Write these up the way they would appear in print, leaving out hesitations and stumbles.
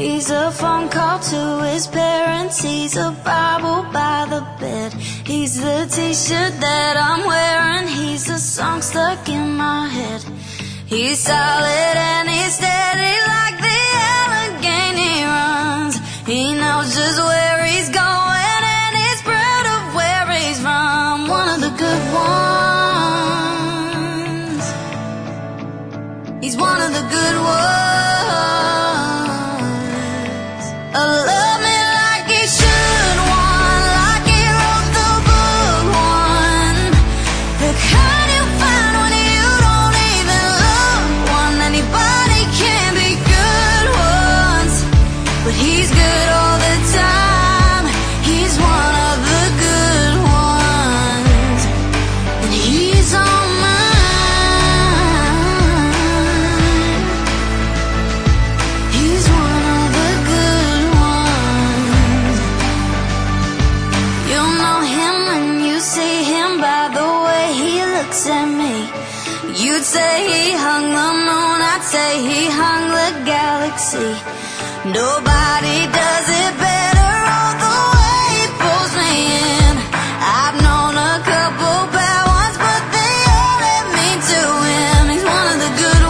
He's a phone call to his parents. He's a Bible by the bed. He's the t-shirt that I'm wearing. He's a song stuck in my head. He's solid and he's steady like the Allegheny runs. He knows just where he's going and he's proud of where he's from. One of the good ones. He's one of the good ones. Love me like he should, one like he wrote the book, one the kind you find when you don't even look, one anybody can be good ones, but he's good all the time. He's one of the good ones, and he's on mine. He's one of the good ones. You'll know him when you see him by the way he looks at me. You'd say he hung the moon, I'd say he hung the galaxy. Nobody does it better, all the way he pulls me in. I've known a couple bad ones, but they all led me to him. He's one of the good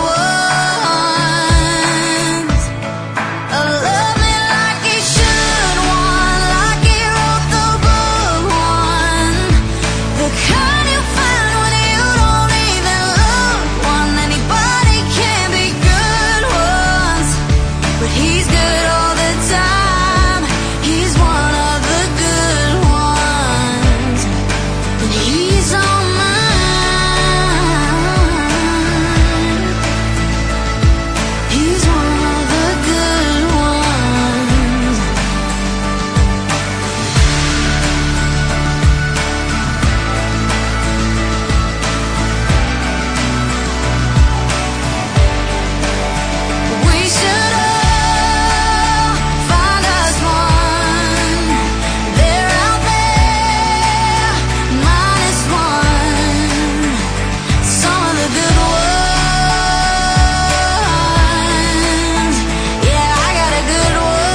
ones. Love me like he should, one like he wrote the book, one the kind you find when you don't even look, one anybody can be good ones, but he's good all the time. He's one of the good ones, and he's on mine. He's one of the good ones. We should all find us one. They're out there, minus one. Some of the good ones. Yeah, I got a good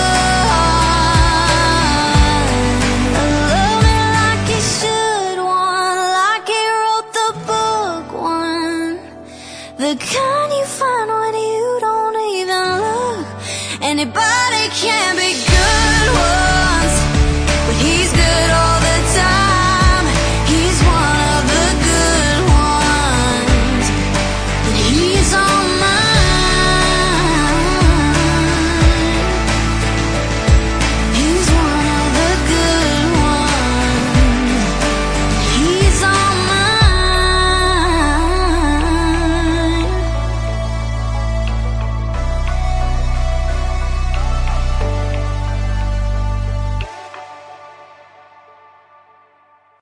one. Love me like he should, one like he wrote the book, one the kind you find when you don't even look. Anybody can be